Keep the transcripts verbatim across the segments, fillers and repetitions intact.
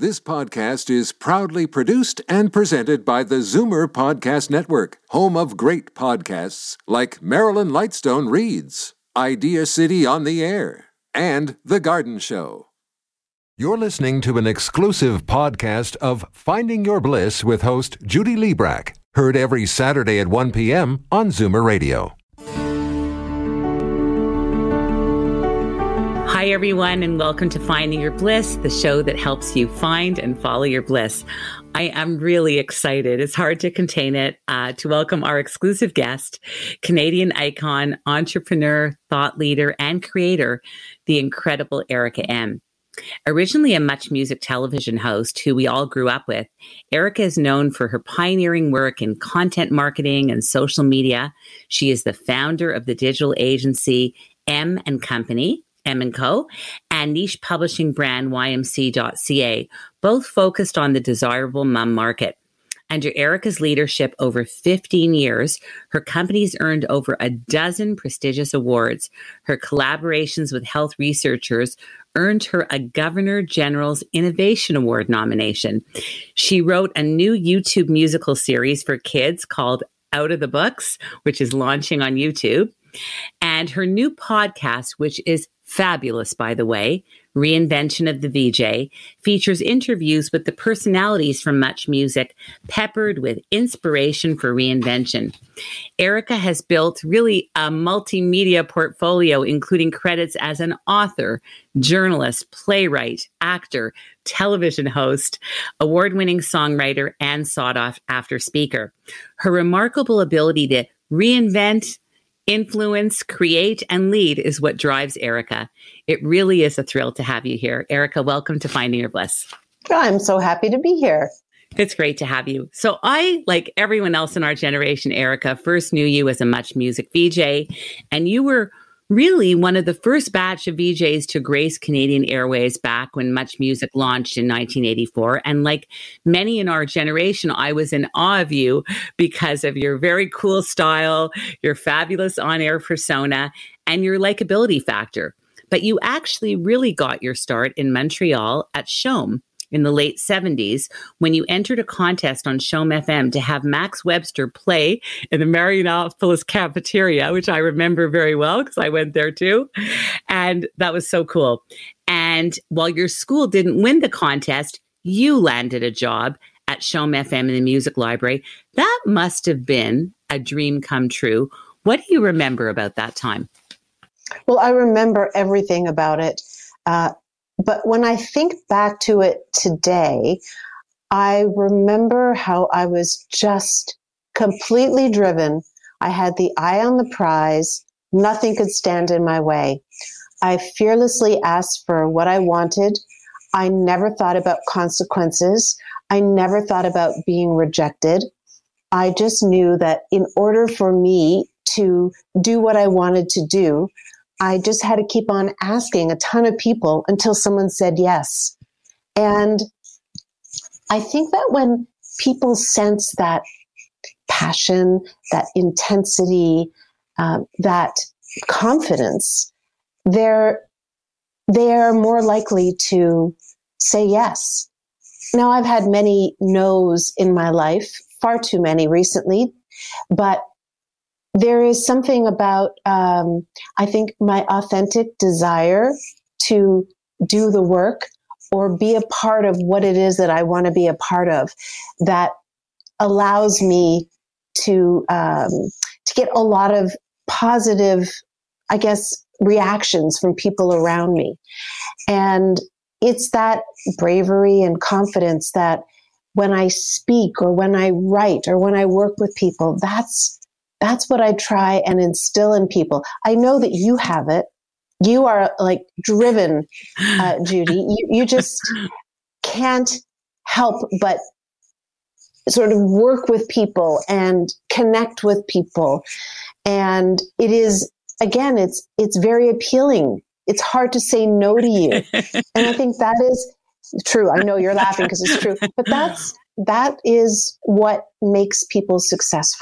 This podcast is proudly produced and presented by the Zoomer Podcast Network, home of great podcasts like Marilyn Lightstone Reads, Idea City on the Air, and The Garden Show. You're listening to an exclusive podcast of Finding Your Bliss with host Judy Liebrack, heard every Saturday at one p.m. on Zoomer Radio. Hi, everyone, and welcome to Finding Your Bliss, the show that helps you find and follow your bliss. I am really excited. It's hard to contain it uh, to welcome our exclusive guest, Canadian icon, entrepreneur, thought leader, and creator, the incredible Erica M. Originally a Much Music television host who we all grew up with, Erica is known for her pioneering work in content marketing and social media. She is the founder of the digital agency M and Company, M and Co, and niche publishing brand Y M C dot C A, both focused on the desirable mum market. Under Erica's leadership over fifteen years, her company's earned over a dozen prestigious awards. Her collaborations with health researchers earned her a Governor General's Innovation Award nomination. She wrote a new YouTube musical series for kids called Out of the Books, which is launching on YouTube. And her new podcast, which is fabulous, by the way, Reinvention of the V J, features interviews with the personalities from Much Music, peppered with inspiration for reinvention. Erica has built really a multimedia portfolio, including credits as an author, journalist, playwright, actor, television host, award-winning songwriter, and sought-after speaker. Her remarkable ability to reinvent, influence, create, and lead is what drives Erica. It really is a thrill to have you here. Erica, welcome to Finding Your Bliss. I'm so happy to be here. It's great to have you. So I, like everyone else in our generation, Erica, first knew you as a Much Music V J, and you were really one of the first batch of V Js to grace Canadian Airways back when Much Music launched in nineteen eighty-four. And like many in our generation, I was in awe of you because of your very cool style, your fabulous on-air persona, and your likability factor. But you actually really got your start in Montreal at Shome in the late seventies, when you entered a contest on Shome F M to have Max Webster play in the Marianopolis cafeteria, which I remember very well because I went there too. And that was so cool. And while your school didn't win the contest, you landed a job at Shome F M in the music library. That must have been a dream come true. What do you remember about that time? Well, I remember everything about it. Uh, But when I think back to it today, I remember how I was just completely driven. I had the eye on the prize. Nothing could stand in my way. I fearlessly asked for what I wanted. I never thought about consequences. I never thought about being rejected. I just knew that in order for me to do what I wanted to do, I just had to keep on asking a ton of people until someone said yes. And I think that when people sense that passion, that intensity, uh, that confidence, they're, they're more likely to say yes. Now, I've had many no's in my life, far too many recently, but there is something about, um, I think, my authentic desire to do the work or be a part of what it is that I want to be a part of that allows me to um, to get a lot of positive, I guess, reactions from people around me. And it's that bravery and confidence that when I speak or when I write or when I work with people, that's That's what I try and instill in people. I know that you have it. You are like driven, uh, Judy. You, you just can't help but sort of work with people and connect with people. And it is, again, it's it's very appealing. It's hard to say no to you. And I think that is true. I know you're laughing because it's true. But that's that is what makes people successful.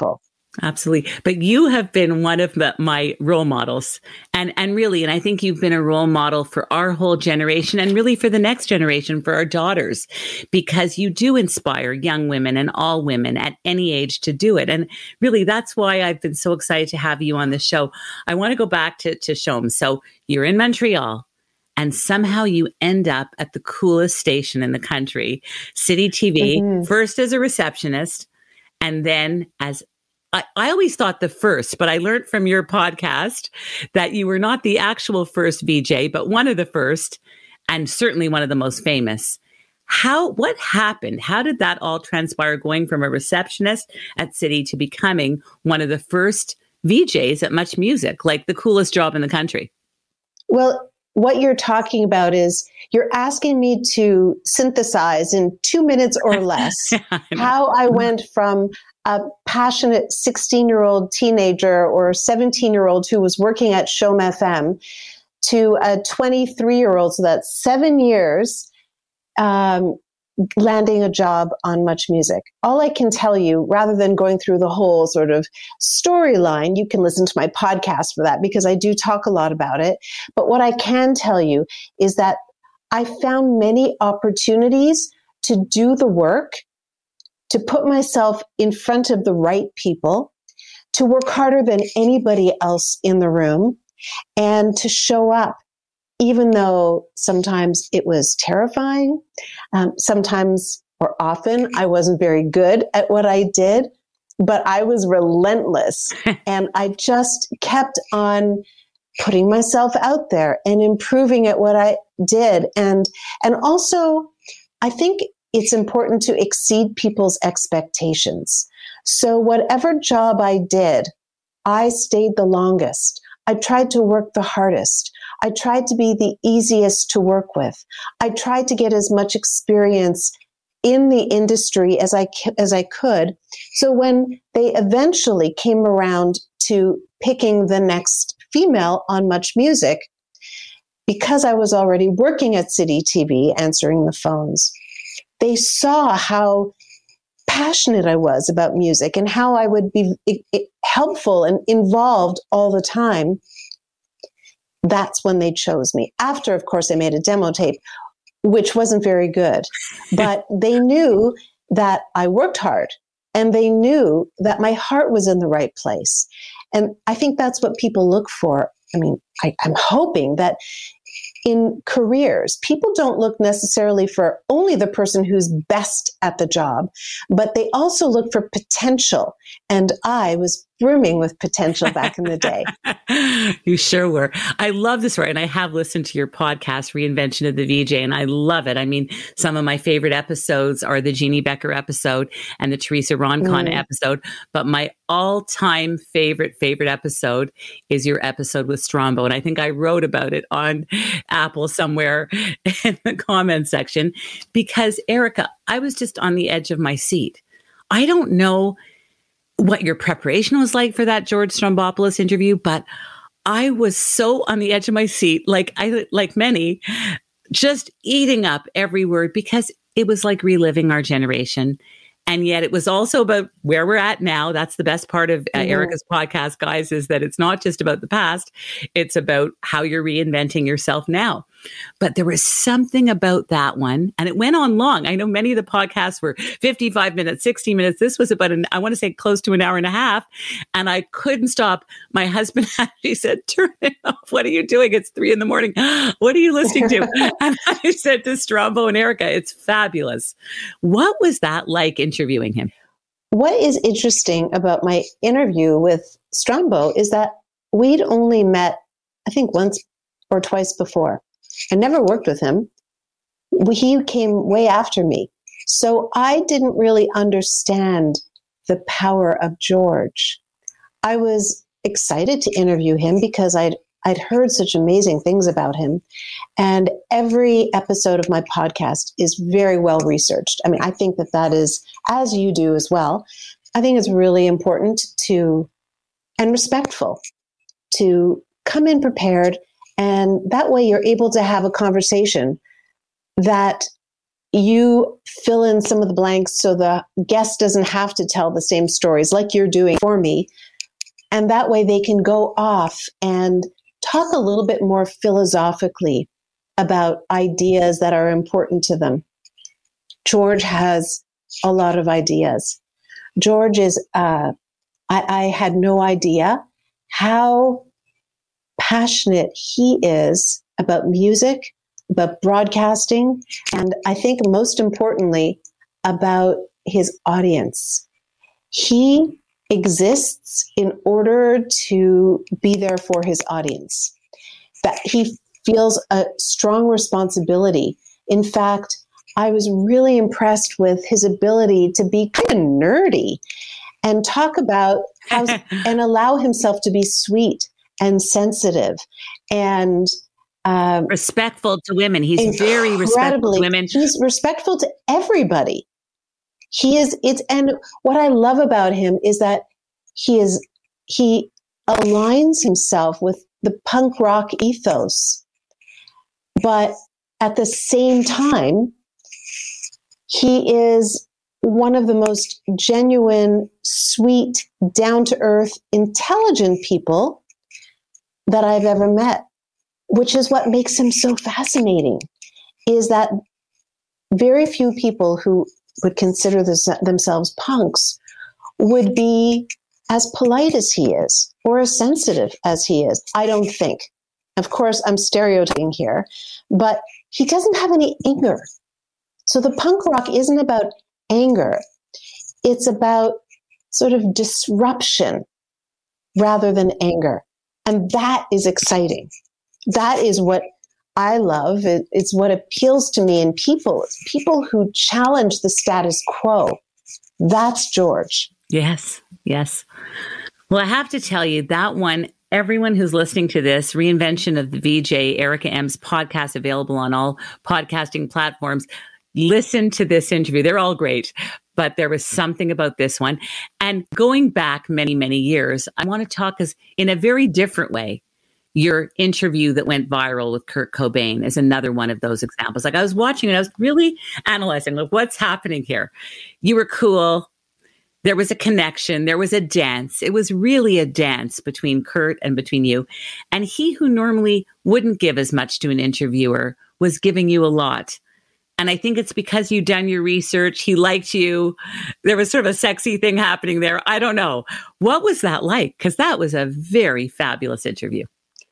Absolutely. But you have been one of the, my role models. And, and really, and I think you've been a role model for our whole generation and really for the next generation, for our daughters, because you do inspire young women and all women at any age to do it. And really, that's why I've been so excited to have you on the show. I want to go back to, to Shom. So you're in Montreal and somehow you end up at the coolest station in the country, City T V, mm-hmm. first as a receptionist and then as I, I always thought the first, but I learned from your podcast that you were not the actual first V J, but one of the first, and certainly one of the most famous. How, what happened? How did that all transpire, going from a receptionist at City to becoming one of the first V Js at Much Music, like the coolest job in the country? Well, what you're talking about is you're asking me to synthesize in two minutes or less yeah, I how I went from a passionate sixteen-year-old teenager or seventeen-year-old who was working at Shom F M to a twenty-three-year-old, so that's seven years, um, landing a job on Much Music. All I can tell you, rather than going through the whole sort of storyline, you can listen to my podcast for that because I do talk a lot about it. But what I can tell you is that I found many opportunities to do the work, to put myself in front of the right people, to work harder than anybody else in the room, and to show up, even though sometimes it was terrifying. Um, sometimes, or often, I wasn't very good at what I did, but I was relentless. And I just kept on putting myself out there and improving at what I did. And, and also, I think it's important to exceed people's expectations. So whatever job I did, I stayed the longest. I tried to work the hardest. I tried to be the easiest to work with. I tried to get as much experience in the industry as I as I could. So when they eventually came around to picking the next female on Much Music, because I was already working at City T V, answering the phones, they saw how passionate I was about music and how I would be it, it, helpful and involved all the time. That's when they chose me. After, of course, I made a demo tape, which wasn't very good. But they knew that I worked hard and they knew that my heart was in the right place. And I think that's what people look for. I mean, I, I'm hoping that in careers, people don't look necessarily for only the person who's best at the job, but they also look for potential. And I was brimming with potential back in the day. You sure were. I love this story. And I have listened to your podcast, Reinvention of the V J, and I love it. I mean, some of my favorite episodes are the Jeannie Becker episode and the Teresa Roncon mm. episode. But my all-time favorite, favorite episode is your episode with Strombo. And I think I wrote about it on Apple somewhere in the comment section because, Erica, I was just on the edge of my seat. I don't know what your preparation was like for that George Strombopoulos interview, but I was so on the edge of my seat, like I, like many, just eating up every word because it was like reliving our generation. And yet it was also about where we're at now. That's the best part of uh, mm-hmm. Erica's podcast, guys, is that it's not just about the past. It's about how you're reinventing yourself now. But there was something about that one, and it went on long. I know many of the podcasts were fifty-five minutes, sixty minutes. This was about, an, I want to say close to an hour and a half. And I couldn't stop. My husband actually said, turn it off. What are you doing? It's three in the morning. What are you listening to? And I said to Strombo and Erica, it's fabulous. What was that like interviewing him? What is interesting about my interview with Strombo is that we'd only met, I think, once or twice before. I never worked with him. He came way after me. So I didn't really understand the power of George. I was excited to interview him because I'd I'd heard such amazing things about him. And every episode of my podcast is very well researched. I mean, I think that that is, as you do as well, I think it's really important to, and respectful, to come in prepared. And that way you're able to have a conversation that you fill in some of the blanks so the guest doesn't have to tell the same stories like you're doing for me. And that way they can go off and talk a little bit more philosophically about ideas that are important to them. George has a lot of ideas. George is, uh, I, I had no idea how passionate he is about music, about broadcasting, and I think most importantly, about his audience. He exists in order to be there for his audience. That he feels a strong responsibility. In fact, I was really impressed with his ability to be kind of nerdy and talk about how and allow himself to be sweet and sensitive and um, respectful to women. He's very respectful to women. He's respectful to everybody. He is. It's and what I love about him is that he is. He aligns himself with the punk rock ethos, but at the same time, he is one of the most genuine, sweet, down-to-earth, intelligent people that I've ever met, which is what makes him so fascinating, is that very few people who would consider this, themselves punks would be as polite as he is or as sensitive as he is. I don't think. Of course, I'm stereotyping here, but he doesn't have any anger. So the punk rock isn't about anger. It's about sort of disruption rather than anger. And that is exciting. That is what I love. It, it's what appeals to me in people. It's people who challenge the status quo. That's George. Yes, yes. Well, I have to tell you that one, everyone who's listening to this, Reinvention of the V J, Erica M's podcast, available on all podcasting platforms. Listen to this interview. They're all great, but there was something about this one. And going back many, many years, I want to talk as in a very different way. Your interview that went viral with Kurt Cobain is another one of those examples. Like I was watching it, I was really analyzing, like, what's happening here? You were cool. There was a connection. There was a dance. It was really a dance between Kurt and between you. And he who normally wouldn't give as much to an interviewer was giving you a lot. And I think it's because you'd done your research. He liked you. There was sort of a sexy thing happening there. I don't know. What was that like? Because that was a very fabulous interview.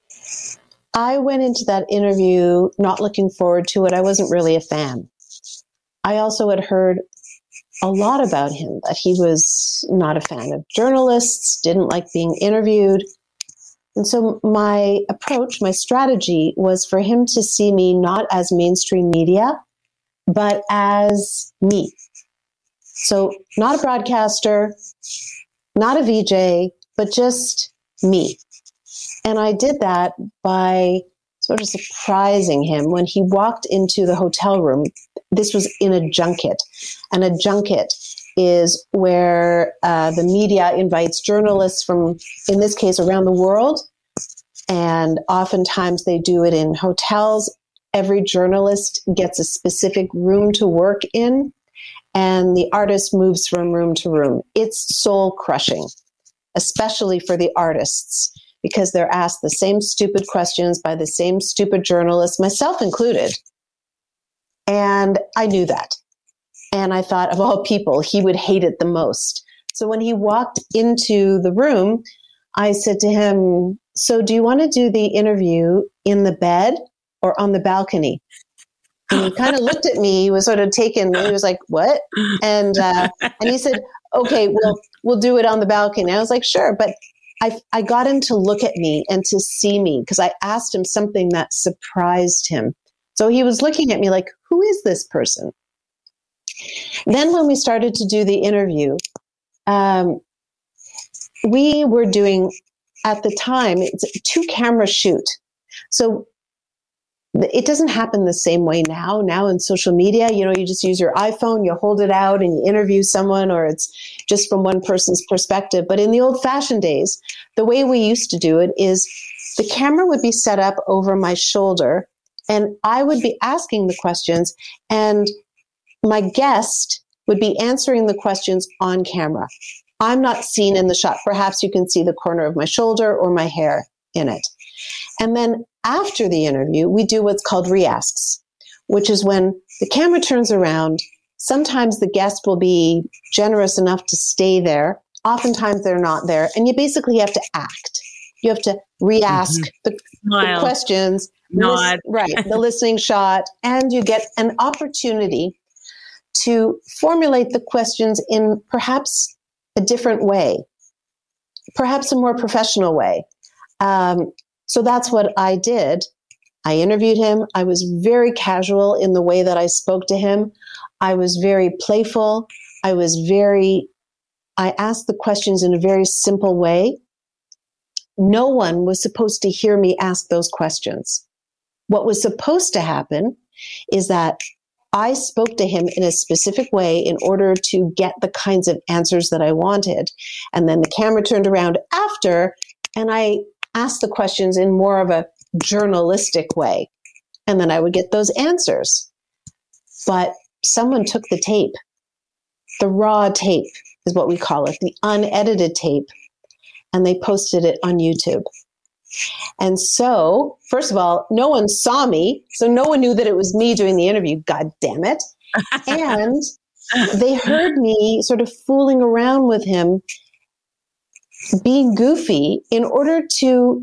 I went into that interview not looking forward to it. I wasn't really a fan. I also had heard a lot about him, that he was not a fan of journalists, didn't like being interviewed. And so my approach, my strategy was for him to see me not as mainstream media, but as me. So not a broadcaster, not a V J, but just me. And I did that by sort of surprising him when he walked into the hotel room. This was in a junket, and a junket is where uh, the media invites journalists from, in this case, around the world. And oftentimes they do it in hotels. Every journalist gets a specific room to work in, and the artist moves from room to room. It's soul crushing, especially for the artists, because they're asked the same stupid questions by the same stupid journalists, myself included. And I knew that. And I thought, of all people, he would hate it the most. So when he walked into the room, I said to him, so do you want to do the interview in the bed or on the balcony? And he kind of looked at me. He was sort of taken. He was like, what? And uh, and he said, okay, well, we'll do it on the balcony. I was like, sure. But I, I got him to look at me and to see me because I asked him something that surprised him. So he was looking at me like, who is this person? Then when we started to do the interview, um, we were doing, at the time, it's a two camera shoot. So it doesn't happen the same way now. Now in social media, you know, you just use your iPhone, you hold it out and you interview someone, or it's just from one person's perspective. But in the old fashioned days, the way we used to do it is the camera would be set up over my shoulder and I would be asking the questions, and my guest would be answering the questions on camera. I'm not seen in the shot. Perhaps you can see the corner of my shoulder or my hair in it. And then after the interview, we do what's called re-asks, which is when the camera turns around. Sometimes the guest will be generous enough to stay there. Oftentimes they're not there. And you basically have to act. You have to re-ask mm-hmm. the, the questions, Nod. Listen, right, the listening shot, and you get an opportunity to formulate the questions in perhaps a different way, perhaps a more professional way. Um, so that's what I did. I interviewed him. I was very casual in the way that I spoke to him. I was very playful. I was very, I asked the questions in a very simple way. No one was supposed to hear me ask those questions. What was supposed to happen is that I spoke to him in a specific way in order to get the kinds of answers that I wanted. And then the camera turned around after, and I asked the questions in more of a journalistic way. And then I would get those answers. But someone took the tape. The raw tape is what we call it, the unedited tape. And they posted it on YouTube. And so, first of all, no one saw me. So no one knew that it was me doing the interview. God damn it. And they heard me sort of fooling around with him, being goofy in order to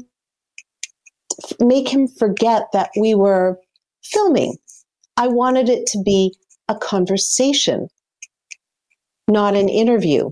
make him forget that we were filming. I wanted it to be a conversation, not an interview.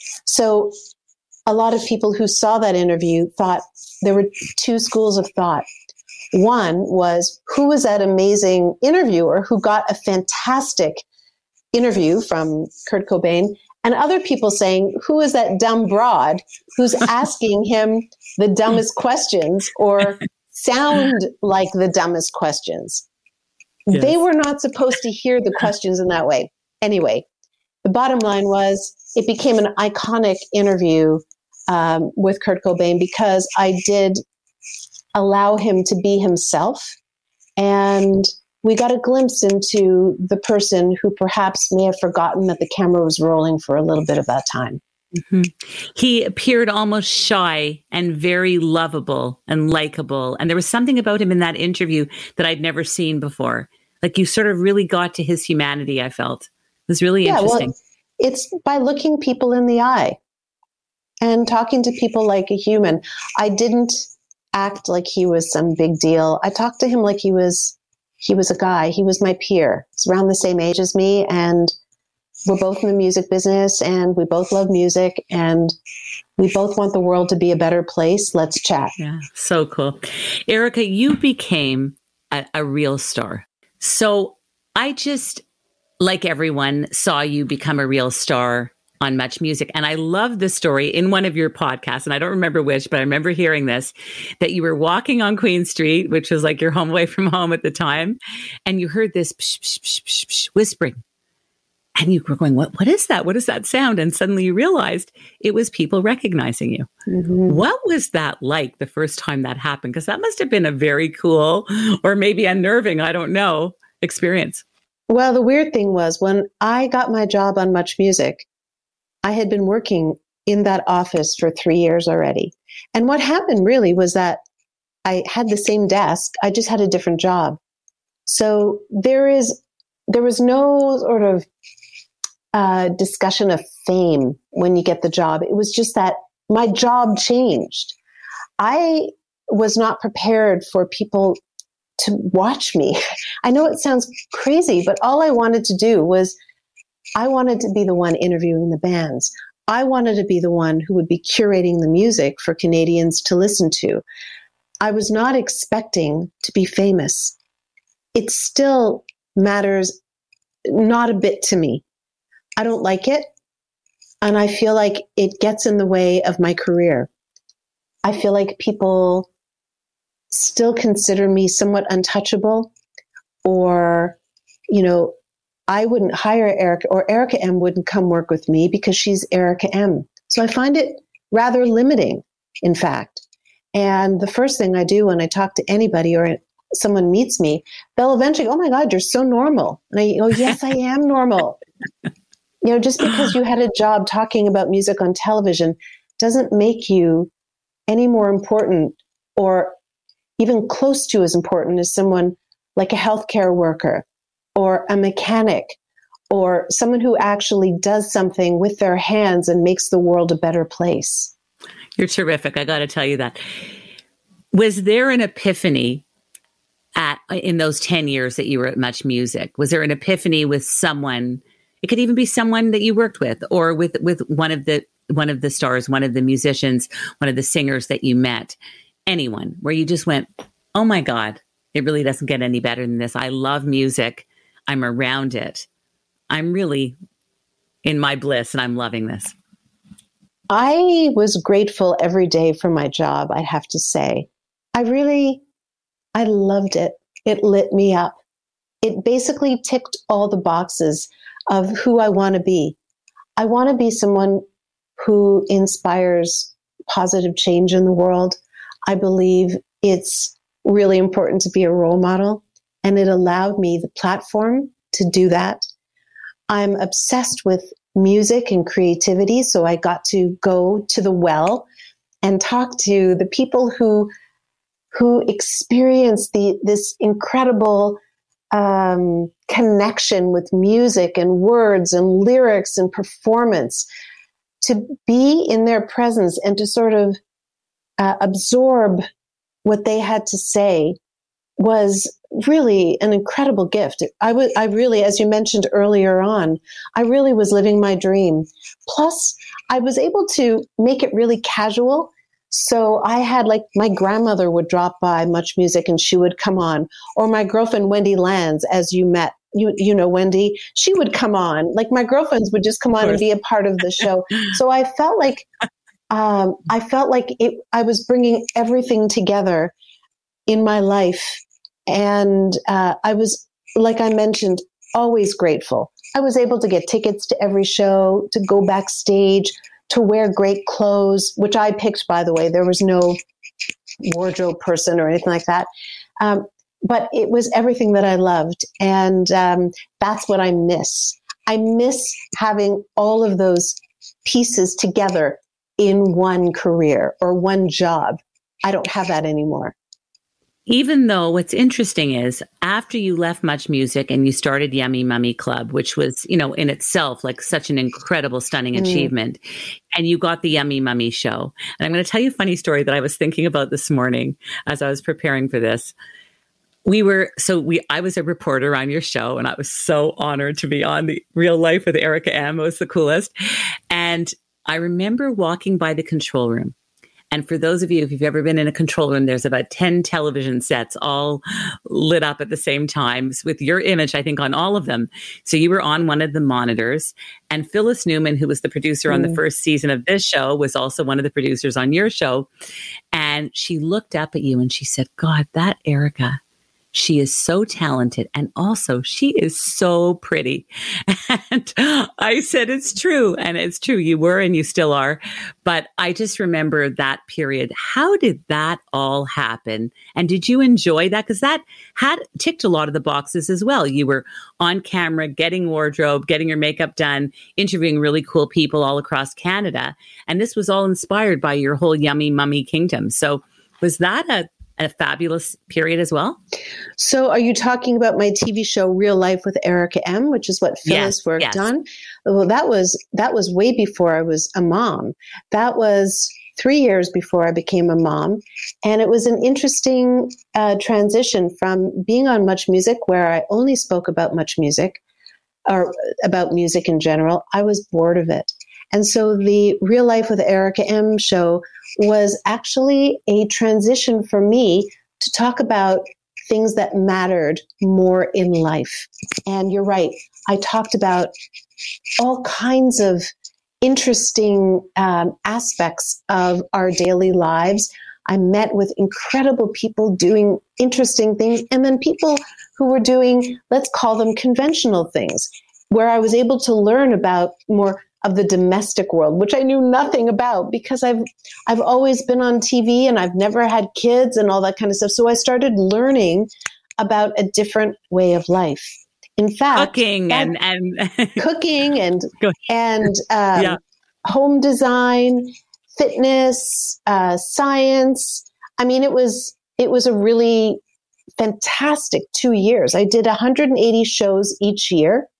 So a lot of people who saw that interview thought there were two schools of thought. One was, who was that amazing interviewer who got a fantastic interview from Kurt Cobain? And other people saying, who is that dumb broad who's asking him the dumbest questions or sound like the dumbest questions? Yes. They were not supposed to hear the questions in that way. Anyway, the bottom line was it became an iconic interview um, with Kurt Cobain because I did allow him to be himself. And we got a glimpse into the person who perhaps may have forgotten that the camera was rolling for a little bit of that time. Mm-hmm. He appeared almost shy and very lovable and likable. And there was something about him in that interview that I'd never seen before. Like you sort of really got to his humanity, I felt. It was really yeah, interesting. Well, it's by looking people in the eye and talking to people like a human. I didn't act like he was some big deal. I talked to him like he was he was a guy. He was my peer. He's around the same age as me, and we're both in the music business, and we both love music, and we both want the world to be a better place. Let's chat. Yeah, so cool. Erica, you became a, a real star. So I just, like everyone, saw you become a real star on Much Music. And I love this story in one of your podcasts, and I don't remember which, but I remember hearing this, that you were walking on Queen Street, which was like your home away from home at the time, and you heard this psh, psh, psh, psh, psh, whispering. And you were going, what, what is that? What is that sound? And suddenly you realized it was people recognizing you. Mm-hmm. What was that like the first time that happened? Because that must have been a very cool or maybe unnerving, I don't know, experience. Well, the weird thing was when I got my job on Much Music, I had been working in that office for three years already. And what happened really was that I had the same desk. I just had a different job. So there is, there was no sort of uh, discussion of fame when you get the job. It was just that my job changed. I was not prepared for people to watch me. I know it sounds crazy, but all I wanted to do was I wanted to be the one interviewing the bands. I wanted to be the one who would be curating the music for Canadians to listen to. I was not expecting to be famous. It still matters not a bit to me. I don't like it, and I feel like it gets in the way of my career. I feel like people still consider me somewhat untouchable, or, you know, I wouldn't hire Erica, or Erica M wouldn't come work with me because she's Erica M. So I find it rather limiting, in fact. And the first thing I do when I talk to anybody or someone meets me, they'll eventually, oh my God, you're so normal. And I go, yes, I am normal. You know, just because you had a job talking about music on television doesn't make you any more important or even close to as important as someone like a healthcare worker or a mechanic or someone who actually does something with their hands and makes the world a better place. You're terrific. I got to tell you that. Was there an epiphany at in those ten years that you were at Much Music? Was there an epiphany with someone? It could even be someone that you worked with, or with with one of the one of the stars, one of the musicians, one of the singers that you met. Anyone where you just went, oh my God, it really doesn't get any better than this. I love music. I'm around it. I'm really in my bliss and I'm loving this. I was grateful every day for my job, I have to say. I really, I loved it. It lit me up. It basically ticked all the boxes of who I want to be. I want to be someone who inspires positive change in the world. I believe it's really important to be a role model, and it allowed me the platform to do that. I'm obsessed with music and creativity, so I got to go to the well and talk to the people who who experience the this incredible um, connection with music and words and lyrics and performance. To be in their presence and to sort of uh, absorb what they had to say was really an incredible gift. I was, I really, as you mentioned earlier on, I really was living my dream. Plus, I was able to make it really casual. So I had, like, my grandmother would drop by Much Music and she would come on, or my girlfriend Wendy Lands, as you met, you you know Wendy, she would come on. Like, my girlfriends would just come on and be a part of the show. So I felt like um, I felt like it. I was bringing everything together in my life. And uh, I was, like I mentioned, always grateful. I was able to get tickets to every show, to go backstage, to wear great clothes, which I picked, by the way. There was no wardrobe person or anything like that. Um, but it was everything that I loved. And um, that's what I miss. I miss having all of those pieces together in one career or one job. I don't have that anymore. Even though what's interesting is after you left Much Music and you started Yummy Mummy Club, which was, you know, in itself like such an incredible, stunning mm. achievement, and you got the Yummy Mummy show. And I'm going to tell you a funny story that I was thinking about this morning as I was preparing for this. We were, so we, I was a reporter on your show, and I was so honored to be on the Real Life with Erica M. It was the coolest. And I remember walking by the control room. And for those of you, if you've ever been in a control room, there's about ten television sets all lit up at the same time with your image, I think, on all of them. So you were on one of the monitors, and Phyllis Newman, who was the producer on mm. the first season of this show, was also one of the producers on your show. And she looked up at you and she said, God, that Erica, she is so talented. And also she is so pretty. And I said, it's true. And it's true. You were, and you still are. But I just remember that period. How did that all happen? And did you enjoy that? Because that had ticked a lot of the boxes as well. You were on camera, getting wardrobe, getting your makeup done, interviewing really cool people all across Canada. And this was all inspired by your whole Yummy Mummy kingdom. So was that a a fabulous period as well? So are you talking about my T V show Real Life with Erica M., which is what Phyllis yes, worked yes. on? Well, that was that was way before I was a mom. That was three years before I became a mom. And it was an interesting uh, transition from being on Much Music, where I only spoke about Much Music, or about music in general. I was bored of it. And so the Real Life with Erica M. show was actually a transition for me to talk about things that mattered more in life. And you're right, I talked about all kinds of interesting um, aspects of our daily lives. I met with incredible people doing interesting things, and then people who were doing, let's call them conventional things, where I was able to learn about more of the domestic world, which I knew nothing about because I've I've always been on T V and I've never had kids and all that kind of stuff. So I started learning about a different way of life. In fact, cooking and, and cooking and and um, yeah. home design, fitness, uh, science. I mean, it was it was a really fantastic two years. I did one hundred eighty shows each year.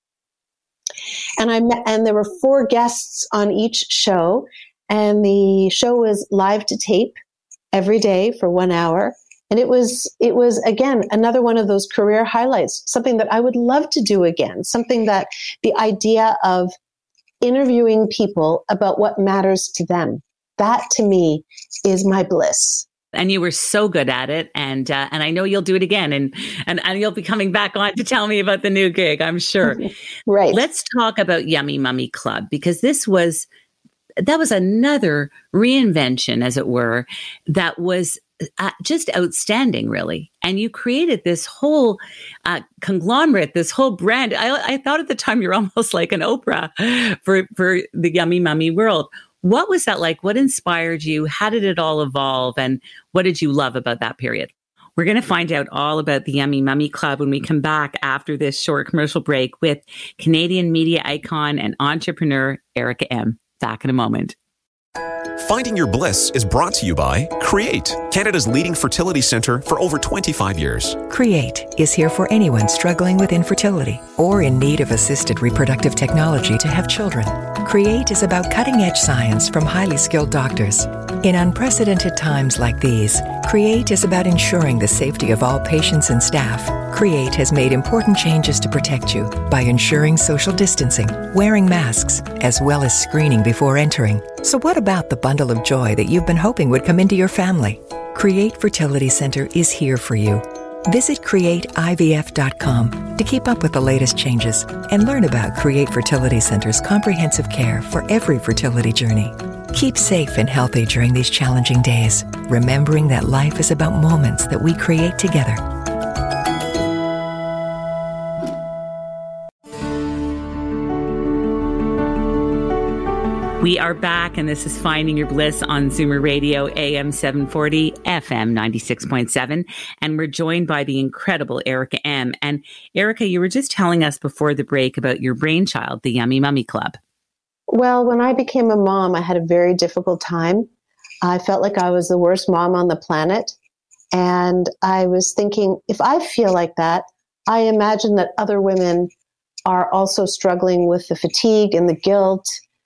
And I met, and there were four guests on each show, and the show was live to tape every day for one hour. And it was, it was again, another one of those career highlights, something that I would love to do again, something that the idea of interviewing people about what matters to them, that to me is my bliss. And you were so good at it. And uh, and I know you'll do it again. And, and and you'll be coming back on to tell me about the new gig, I'm sure. Right. Let's talk about Yummy Mummy Club, because this was, that was another reinvention, as it were, that was uh, just outstanding, really. And you created this whole uh, conglomerate, this whole brand. I, I thought at the time you're almost like an Oprah for, for the Yummy Mummy world. What was that like? What inspired you? How did it all evolve? And what did you love about that period? We're going to find out all about the Yummy Mummy Club when we come back after this short commercial break with Canadian media icon and entrepreneur Erica M. Back in a moment. Finding Your Bliss is brought to you by Create, Canada's leading fertility centre for over twenty-five years. Create is here for anyone struggling with infertility or in need of assisted reproductive technology to have children. Create is about cutting-edge science from highly skilled doctors. In unprecedented times like these, Create is about ensuring the safety of all patients and staff. Create has made important changes to protect you by ensuring social distancing, wearing masks, as well as screening before entering. So what about the bundle of joy that you've been hoping would come into your family? Create Fertility Center is here for you. Visit create I V F dot com to keep up with the latest changes and learn about Create Fertility Center's comprehensive care for every fertility journey. Keep safe and healthy during these challenging days, remembering that life is about moments that we create together. We are back, and this is Finding Your Bliss on Zoomer Radio, A M seven forty, F M ninety-six point seven. And we're joined by the incredible Erica M. And Erica, you were just telling us before the break about your brainchild, the Yummy Mummy Club. Well, when I became a mom, I had a very difficult time. I felt like I was the worst mom on the planet. And I was thinking, if I feel like that, I imagine that other women are also struggling with the fatigue and the guilt,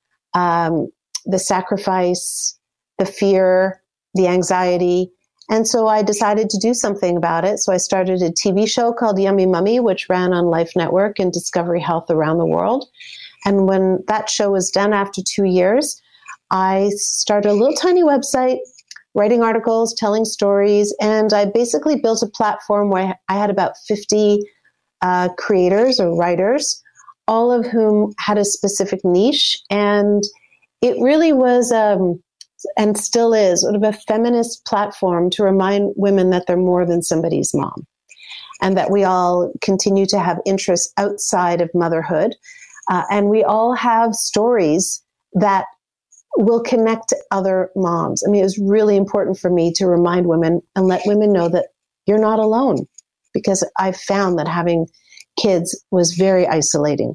um, the sacrifice, the fear, the anxiety. And so I decided to do something about it. So I started a T V show called Yummy Mummy, which ran on Life Network and Discovery Health around the world. And when that show was done after two years, I started a little tiny website, writing articles, telling stories, and I basically built a platform where I had about fifty uh, creators or writers, all of whom had a specific niche. And it really was, um, and still is, sort of a feminist platform to remind women that they're more than somebody's mom, and that we all continue to have interests outside of motherhood. Uh, and we all have stories that will connect to other moms. I mean, it was really important for me to remind women and let women know that you're not alone, because I found that having kids was very isolating.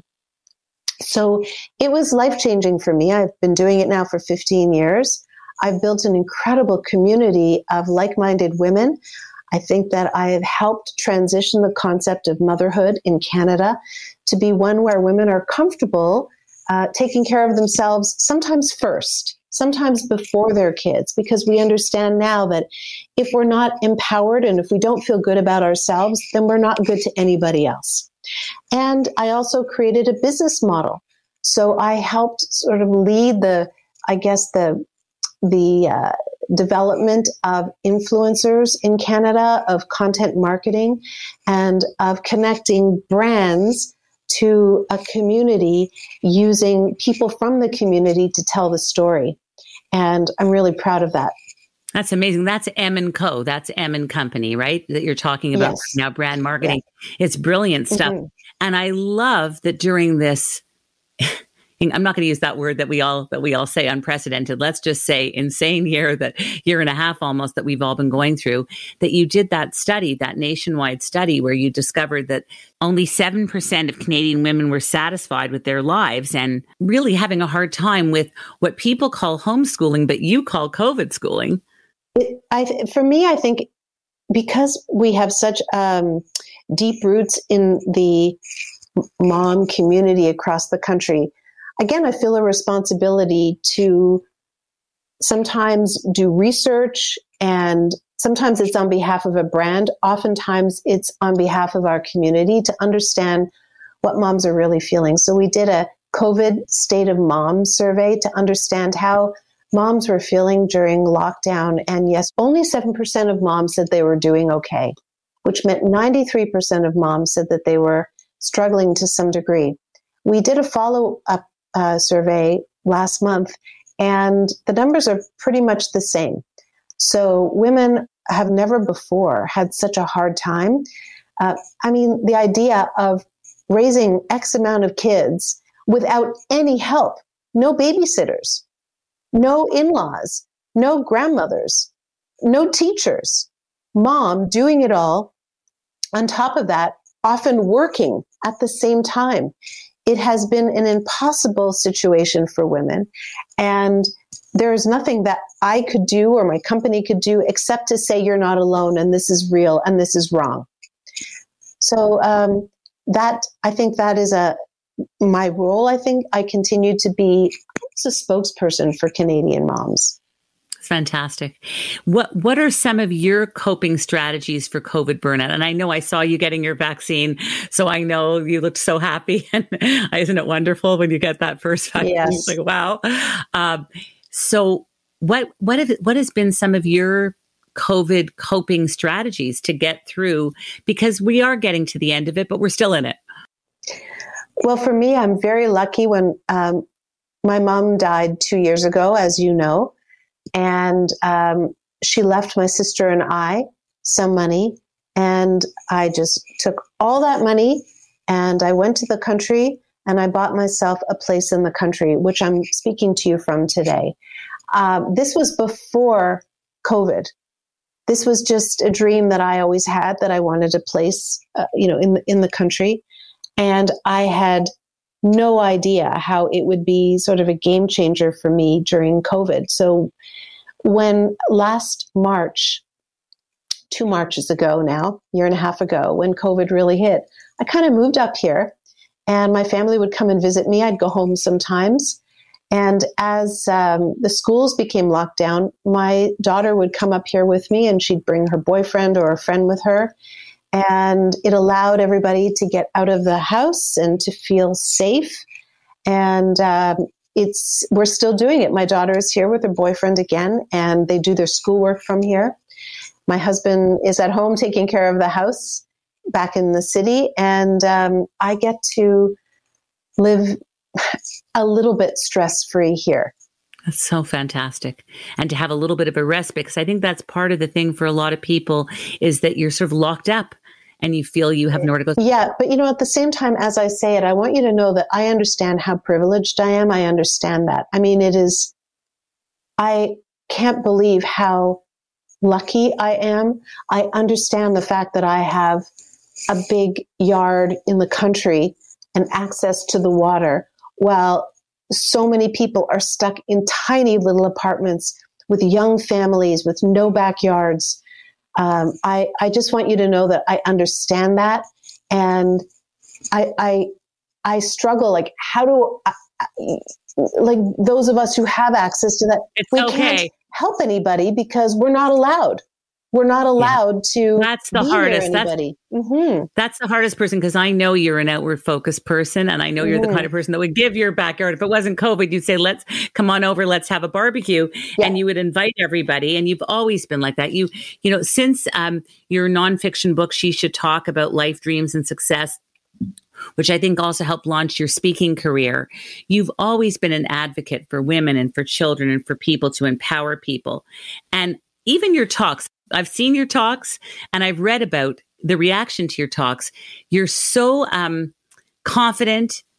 So it was life-changing for me. I've been doing it now for fifteen years. I've built an incredible community of like-minded women. I think that I have helped transition the concept of motherhood in Canada to be one where women are comfortable uh, taking care of themselves, sometimes first, sometimes before their kids, because we understand now that if we're not empowered and if we don't feel good about ourselves, then we're not good to anybody else. And I also created a business model. So I helped sort of lead the, I guess, the, the uh, development of influencers in Canada, of content marketing, and of connecting brands to a community using people from the community to tell the story. And I'm really proud of that. That's amazing. That's M and Co. That's M and Company, right? That you're talking about Yes. now, brand marketing. Yes. It's brilliant stuff. Mm-hmm. And I love that during this I'm not going to use that word that we all that we all say unprecedented. Let's just say insane year, that year and a half almost that we've all been going through, that you did that study, that nationwide study where you discovered that only seven percent of Canadian women were satisfied with their lives and really having a hard time with what people call homeschooling, but you call COVID schooling. It, I, for me, I think because we have such um, deep roots in the mom community across the country, again, I feel a responsibility to sometimes do research, and sometimes it's on behalf of a brand. Oftentimes it's on behalf of our community to understand what moms are really feeling. So we did a COVID State of Mom survey to understand how moms were feeling during lockdown. And yes, only seven percent of moms said they were doing okay, which meant ninety-three percent of moms said that they were struggling to some degree. We did a follow-up uh, survey last month, and the numbers are pretty much the same. So women have never before had such a hard time. Uh, I mean, the idea of raising X amount of kids without any help, no babysitters, no in-laws, no grandmothers, no teachers, mom doing it all. On top of that, often working at the same time. It has been an impossible situation for women. And there is nothing that I could do or my company could do except to say you're not alone and this is real and this is wrong. So um, that, I think that is a my role. I think I continue to be a spokesperson for Canadian moms. Fantastic. What what are some of your coping strategies for COVID burnout? And I know I saw you getting your vaccine, so I know you looked so happy. And isn't it wonderful when you get that first vaccine? Yes. It's like, wow. Um, so what what have, what has been some of your COVID coping strategies to get through? Because we are getting to the end of it, but we're still in it. Well, for me, I'm very lucky. When um, my mom died two years ago, as you know, and um, she left my sister and I some money, and I just took all that money and I went to the country and I bought myself a place in the country, which I'm speaking to you from today. Um, this was before COVID. This was just a dream that I always had, that I wanted a place, uh, you know, in the, in the country. And I had no idea how it would be sort of a game changer for me during COVID. So when last March, two Marches ago now, year and a half ago, when COVID really hit, I kind of moved up here and my family would come and visit me. I'd go home sometimes. And as um, the schools became locked down, my daughter would come up here with me and she'd bring her boyfriend or a friend with her. And it allowed everybody to get out of the house and to feel safe. And um, it's we're still doing it. My daughter is here with her boyfriend again, and they do their schoolwork from here. My husband is at home taking care of the house back in the city, and um, I get to live a little bit stress-free here. That's so fantastic. And to have a little bit of a respite, because I think that's part of the thing for a lot of people, is that you're sort of locked up and you feel you have nowhere to go. Yeah, but you know, at the same time, as I say it, I want you to know that I understand how privileged I am. I understand that. I mean, it is, I can't believe how lucky I am. I understand the fact that I have a big yard in the country and access to the water, while so many people are stuck in tiny little apartments with young families with no backyards. Um, I, I just want you to know that I understand that. And I, I, I struggle. Like, how do I, like those of us who have access to that, it's we okay. can't help anybody because we're not allowed. We're not allowed yeah. to That's the be hardest. near anybody. That's, mm-hmm. that's the hardest person, because I know you're an outward focused person, and I know you're mm-hmm. the kind of person that would give your backyard. If it wasn't COVID, you'd say, let's come on over, let's have a barbecue. Yeah. And you would invite everybody. And you've always been like that. You, you know, since um, your nonfiction book, She Should Talk, about life, dreams, and success, which I think also helped launch your speaking career, you've always been an advocate for women and for children and for people, to empower people. And even your talks, I've seen your talks and I've read about the reaction to your talks. You're so um, confident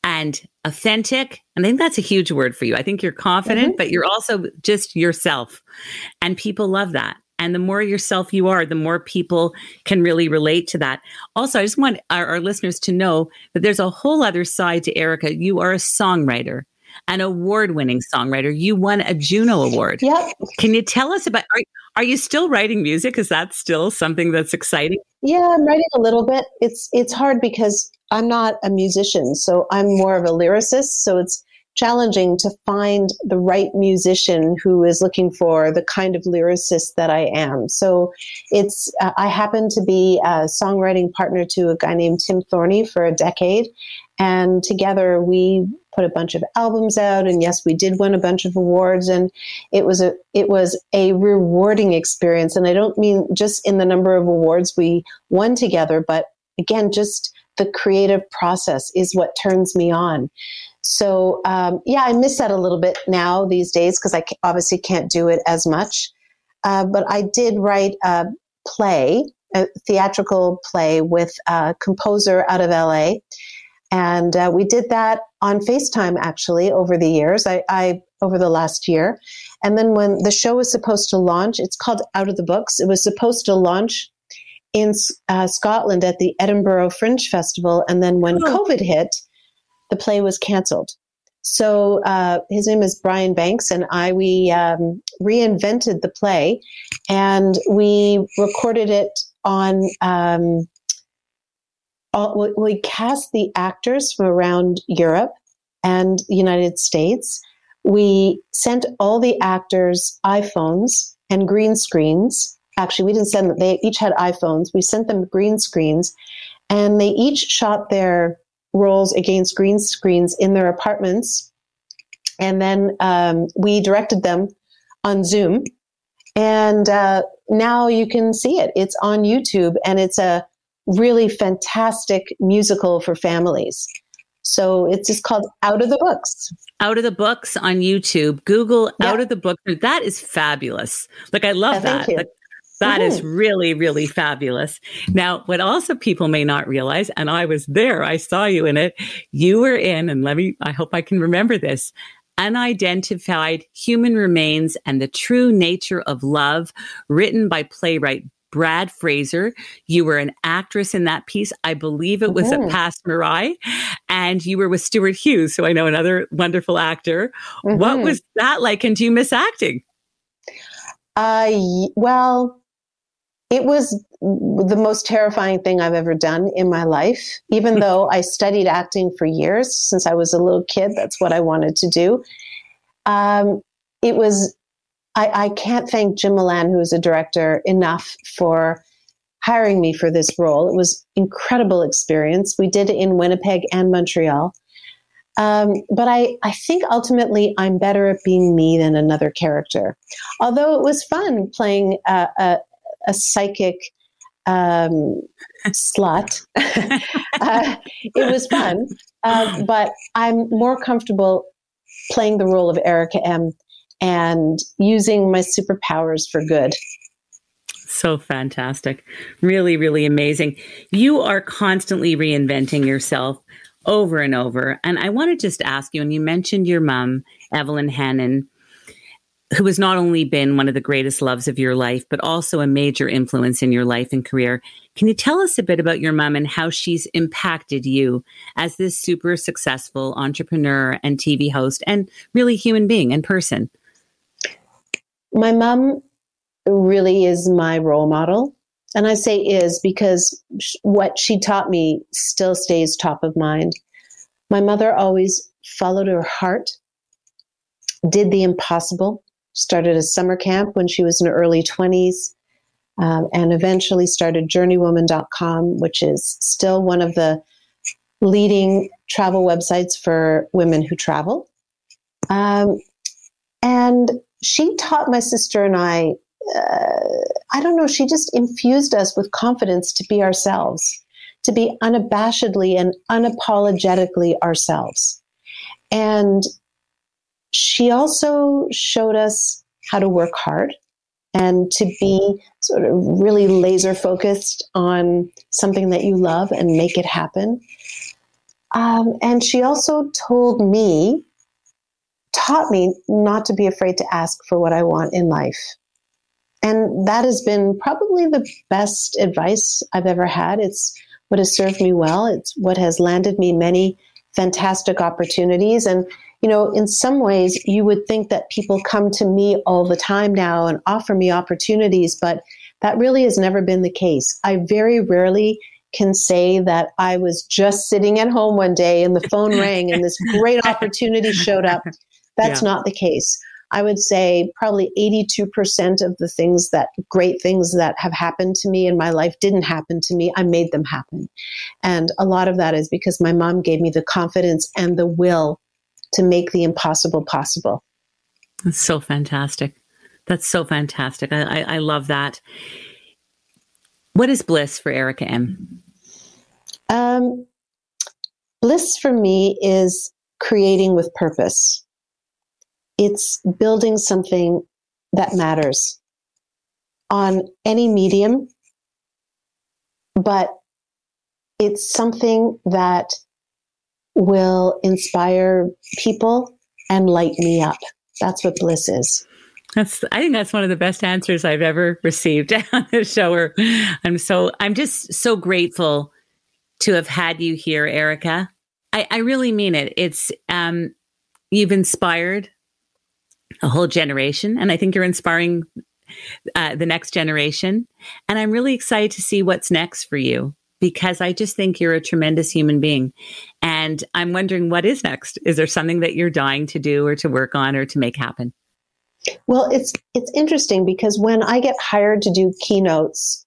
and authentic. And I think that's a huge word for you. I think you're confident, mm-hmm. but you're also just yourself. And people love that. And the more yourself you are, the more people can really relate to that. Also, I just want our, our listeners to know that there's a whole other side to Erica. You are a songwriter, an award-winning songwriter. You won a Juno Award. Yep. Can you tell us about, are, are you still writing music? Is that still something that's exciting? Yeah, I'm writing a little bit. It's it's hard because I'm not a musician, so I'm more of a lyricist. So it's challenging to find the right musician who is looking for the kind of lyricist that I am. So it's, uh, I happen to be a songwriting partner to a guy named Tim Thorney for a decade. And together we put a bunch of albums out, and yes, we did win a bunch of awards, and it was a, it was a rewarding experience. And I don't mean just in the number of awards we won together, but again, just the creative process is what turns me on. So, um, yeah, I miss that a little bit now these days because I ca- obviously can't do it as much. Uh, but I did write a play, a theatrical play with a composer out of L A. And uh, we did that on FaceTime, actually, over the years, I, I over the last year. And then when the show was supposed to launch, it's called Out of the Books. It was supposed to launch in uh, Scotland at the Edinburgh Fringe Festival. And then when oh. COVID hit, the play was canceled. So uh, his name is Brian Banks, and I, we um, reinvented the play, and we recorded it on, um, all, we cast the actors from around Europe and the United States. We sent all the actors iPhones and green screens. Actually, we didn't send them, they each had iPhones. We sent them green screens, and they each shot their roles against green screens in their apartments. And then um, we directed them on Zoom. And uh, now you can see it. It's on YouTube, and it's a really fantastic musical for families. So it's just called Out of the Books. Out of the Books on YouTube. Google yeah. Out of the Books. That is fabulous. Like, I love yeah, that. Thank you. Like, That mm-hmm. is really, really fabulous. Now, what also people may not realize, and I was there, I saw you in it, you were in, and let me, I hope I can remember this, Unidentified Human Remains and the True Nature of Love, written by playwright Brad Fraser. You were an actress in that piece. I believe it was mm-hmm. at Passe Muraille, and you were with Stuart Hughes, so I know another wonderful actor. Mm-hmm. What was that like, and do you miss acting? Uh, well... It was the most terrifying thing I've ever done in my life. Even though I studied acting for years, since I was a little kid, that's what I wanted to do. Um, it was, I, I can't thank Jim Milan, who is a director, enough for hiring me for this role. It was an incredible experience. We did it in Winnipeg and Montreal. Um, but I, I think ultimately I'm better at being me than another character. Although it was fun playing a, a a psychic um, slut. uh, it was fun, uh, but I'm more comfortable playing the role of Erica M and using my superpowers for good. So fantastic. Really, really amazing. You are constantly reinventing yourself over and over. And I want to just ask you, and you mentioned your mom, Evelyn Hannon, who has not only been one of the greatest loves of your life, but also a major influence in your life and career. Can you tell us a bit about your mom and how she's impacted you as this super successful entrepreneur and T V host and really human being and person? My mom really is my role model. And I say is because what she taught me still stays top of mind. My mother always followed her heart, did the impossible, started a summer camp when she was in her early twenties, um, and eventually started journey woman dot com, which is still one of the leading travel websites for women who travel. Um, and she taught my sister and I, uh, I don't know, she just infused us with confidence to be ourselves, to be unabashedly and unapologetically ourselves. And she also showed us how to work hard and to be sort of really laser focused on something that you love and make it happen. Um, and she also told me, taught me not to be afraid to ask for what I want in life. And that has been probably the best advice I've ever had. It's what has served me well. It's what has landed me many fantastic opportunities. And, you know, in some ways, you would think that people come to me all the time now and offer me opportunities, but that really has never been the case. I very rarely can say that I was just sitting at home one day and the phone rang and this great opportunity showed up. That's yeah. not the case. I would say probably eighty-two percent of the things that great things that have happened to me in my life didn't happen to me. I made them happen. And a lot of that is because my mom gave me the confidence and the will to make the impossible possible. That's so fantastic. That's so fantastic. I, I, I love that. What is bliss for Erica M? Um, bliss for me is creating with purpose. It's building something that matters on any medium, but it's something that will inspire people and light me up. That's what bliss is. That's, I think that's one of the best answers I've ever received on this show. I'm so, I'm just so grateful to have had you here, Erica. I, I really mean it. It's, um, you've inspired a whole generation, and I think you're inspiring uh, the next generation. And I'm really excited to see what's next for you, because I just think you're a tremendous human being. And I'm wondering what is next. Is there something that you're dying to do or to work on or to make happen? Well, it's it's interesting because when I get hired to do keynotes,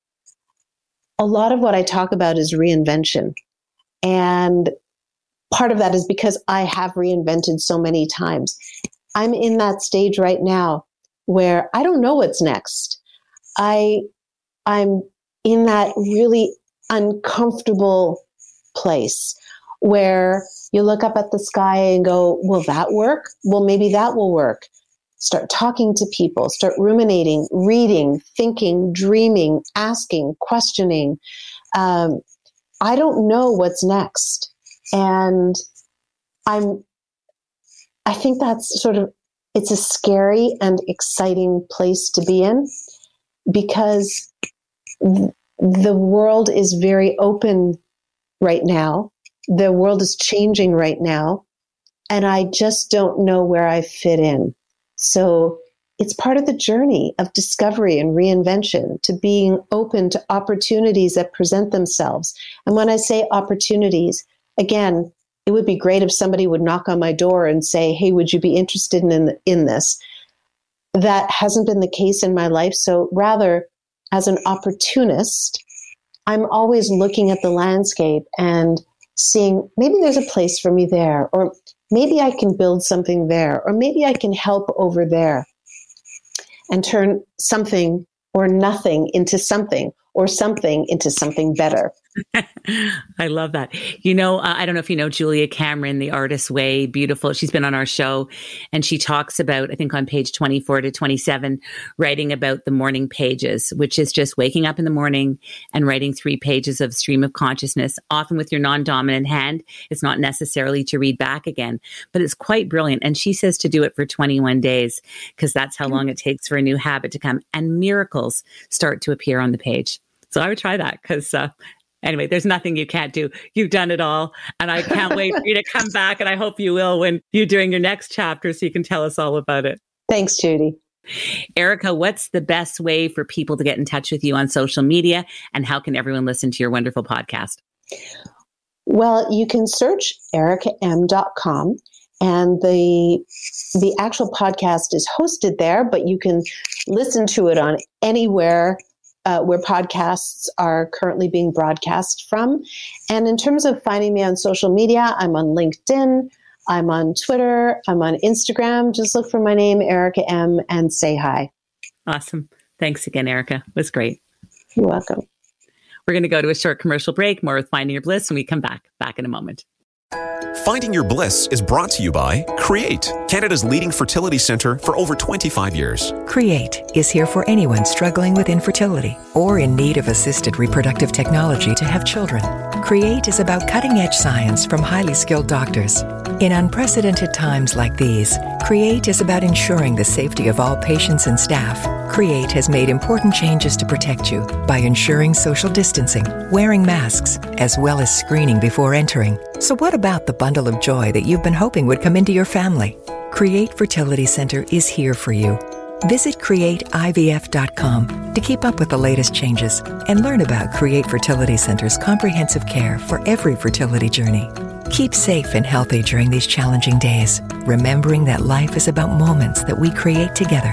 a lot of what I talk about is reinvention. And part of that is because I have reinvented so many times. I'm in that stage right now where I don't know what's next. I, I'm in that really uncomfortable place where you look up at the sky and go, will that work? Well, maybe that will work. Start talking to people, start ruminating, reading, thinking, dreaming, asking, questioning. Um, I don't know what's next. And I'm, I think that's sort of, it's a scary and exciting place to be in because th- the world is very open right now. The world is changing right now. And I just don't know where I fit in. So it's part of the journey of discovery and reinvention, to being open to opportunities that present themselves. And when I say opportunities, again, it would be great if somebody would knock on my door and say, hey, would you be interested in, in this? That hasn't been the case in my life. So rather, as an opportunist, I'm always looking at the landscape and seeing maybe there's a place for me there, or maybe I can build something there, or maybe I can help over there and turn something or nothing into something, or something into something better. I love that. You know, uh, I don't know if you know Julia Cameron, The Artist's Way, beautiful. She's been on our show and she talks about, I think on page twenty-four to twenty-seven, writing about the morning pages, which is just waking up in the morning and writing three pages of stream of consciousness, often with your non-dominant hand. It's not necessarily to read back again, but it's quite brilliant. And she says to do it for twenty-one days, because that's how long it takes for a new habit to come, and miracles start to appear on the page. So I would try that because, uh, anyway, there's nothing you can't do. You've done it all. And I can't wait for you to come back. And I hope you will when you're doing your next chapter so you can tell us all about it. Thanks, Judy. Erica, what's the best way for people to get in touch with you on social media? And how can everyone listen to your wonderful podcast? Well, you can search erica m dot com. And the the actual podcast is hosted there, but you can listen to it on anywhere Uh, where podcasts are currently being broadcast from. And in terms of finding me on social media, I'm on LinkedIn, I'm on Twitter, I'm on Instagram. Just look for my name, Erica M, and say hi. Awesome. Thanks again, Erica. It was great. You're welcome. We're going to go to a short commercial break, more with Finding Your Bliss, when we come back, back in a moment. Finding Your Bliss is brought to you by Create, Canada's leading fertility centre for over twenty-five years. Create is here for anyone struggling with infertility or in need of assisted reproductive technology to have children. CREATE is about cutting-edge science from highly skilled doctors. In unprecedented times like these, CREATE is about ensuring the safety of all patients and staff. CREATE has made important changes to protect you by ensuring social distancing, wearing masks, as well as screening before entering. So what about the bundle of joy that you've been hoping would come into your family? CREATE Fertility Center is here for you. Visit create I V F dot com to keep up with the latest changes and learn about CREATE Fertility Center's comprehensive care for every fertility journey. Keep safe and healthy during these challenging days, remembering that life is about moments that we create together.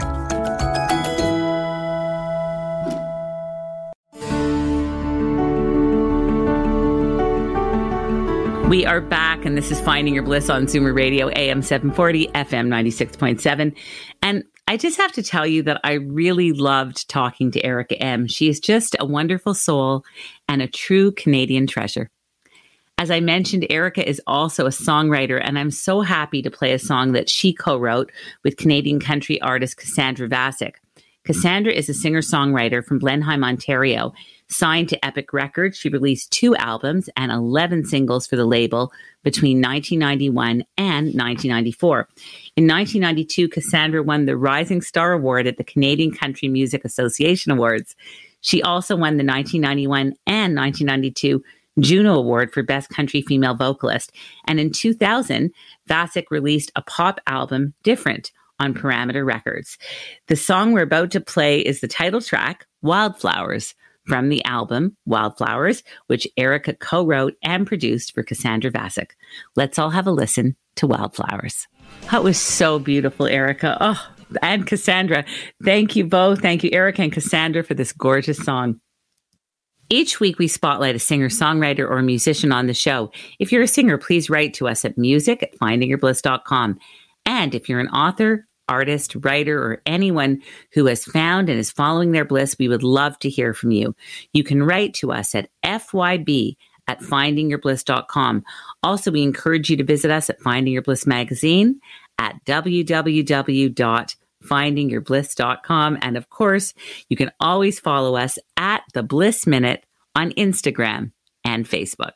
We are back, and this is Finding Your Bliss on Zoomer Radio, A M seven forty, F M ninety-six point seven. And I just have to tell you that I really loved talking to Erica M. She is just a wonderful soul and a true Canadian treasure. As I mentioned, Erica is also a songwriter, and I'm so happy to play a song that she co-wrote with Canadian country artist Cassandra Vasic. Cassandra is a singer-songwriter from Blenheim, Ontario. Signed to Epic Records, she released two albums and eleven singles for the label between nineteen ninety-one and nineteen ninety-four. In nineteen ninety-two, Cassandra won the Rising Star Award at the Canadian Country Music Association Awards. She also won the nineteen ninety-one and nineteen ninety-two Juno Award for Best Country Female Vocalist. And in two thousand, Vasic released a pop album, Different, on Parameter Records. The song we're about to play is the title track, Wildflowers, from the album Wildflowers, which Erica co-wrote and produced for Cassandra Vasic. Let's all have a listen to Wildflowers. That was so beautiful, Erica. Oh, and Cassandra. Thank you both. Thank you, Erica and Cassandra, for this gorgeous song. Each week, we spotlight a singer, songwriter, or musician on the show. If you're a singer, please write to us at music at finding your bliss dot com. And if you're an author, artist, writer, or anyone who has found and is following their bliss, we would love to hear from you. You can write to us at F Y B at finding your bliss dot com. Also, we encourage you to visit us at Finding Your Bliss magazine at w w w dot finding your bliss dot com. And of course, you can always follow us at The Bliss Minute on Instagram and Facebook.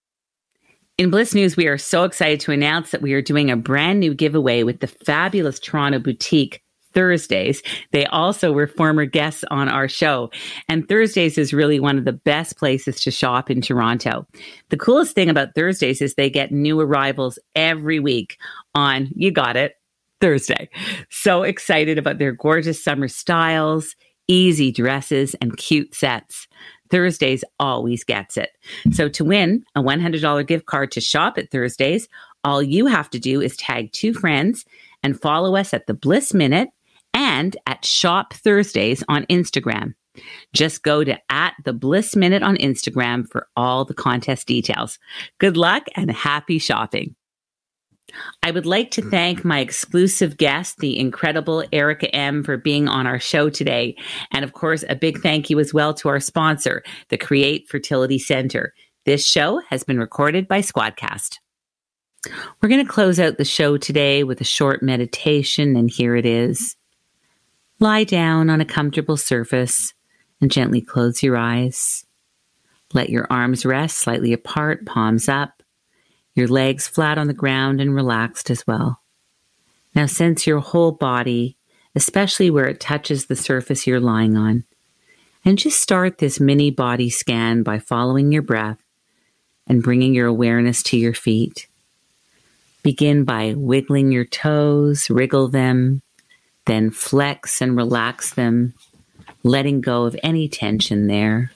In Bliss News, we are so excited to announce that we are doing a brand new giveaway with the fabulous Toronto boutique Thursdays. They also were former guests on our show. And Thursdays is really one of the best places to shop in Toronto. The coolest thing about Thursdays is they get new arrivals every week on, you got it, Thursday. So excited about their gorgeous summer styles, easy dresses, and cute sets. Thursdays always gets it. So to win a one hundred dollars gift card to shop at Thursdays, all you have to do is tag two friends and follow us at The Bliss Minute and at Shop Thursdays on Instagram. Just go to at The Bliss Minute on Instagram for all the contest details. Good luck and happy shopping. I would like to thank my exclusive guest, the incredible Erica M., for being on our show today. And of course, a big thank you as well to our sponsor, the CREATE Fertility Center. This show has been recorded by Squadcast. We're going to close out the show today with a short meditation, and here it is. Lie down on a comfortable surface and gently close your eyes. Let your arms rest slightly apart, palms up. Your legs flat on the ground and relaxed as well. Now sense your whole body, especially where it touches the surface you're lying on. And just start this mini body scan by following your breath and bringing your awareness to your feet. Begin by wiggling your toes, wriggle them, then flex and relax them, letting go of any tension there.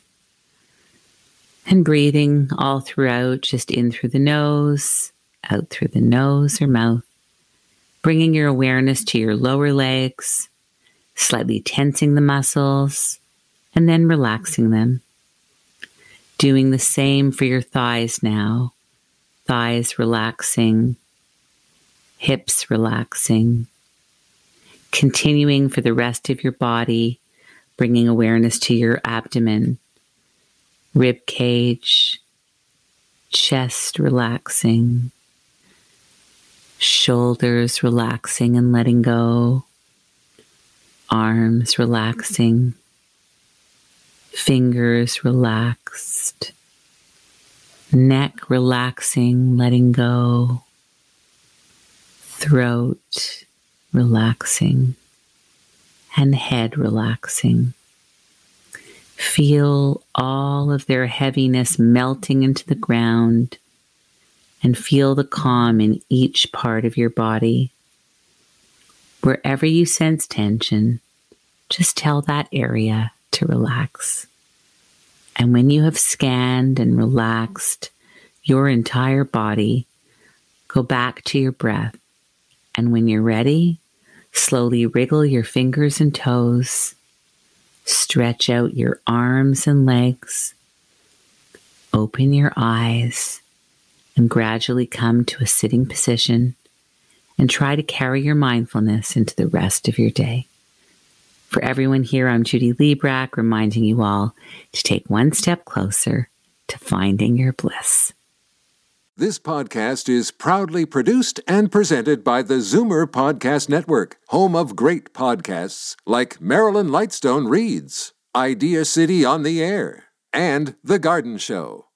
And breathing all throughout, just in through the nose, out through the nose or mouth. Bringing your awareness to your lower legs, slightly tensing the muscles, and then relaxing them. Doing the same for your thighs now. Thighs relaxing, hips relaxing. Continuing for the rest of your body, bringing awareness to your abdomen. Rib cage, chest relaxing, shoulders relaxing and letting go, arms relaxing, fingers relaxed, Neck relaxing, letting go. Throat relaxing. And head relaxing. Feel all of their heaviness melting into the ground, and feel the calm in each part of your body. Wherever you sense tension, just tell that area to relax. And when you have scanned and relaxed your entire body, go back to your breath. And when you're ready, slowly wriggle your fingers and toes. Stretch out your arms and legs. Open your eyes and gradually come to a sitting position, and try to carry your mindfulness into the rest of your day. For everyone here, I'm Judy Librach, reminding you all to take one step closer to finding your bliss. This podcast is proudly produced and presented by the Zoomer Podcast Network, home of great podcasts like Marilyn Lightstone Reads, Idea City on the Air, and The Garden Show.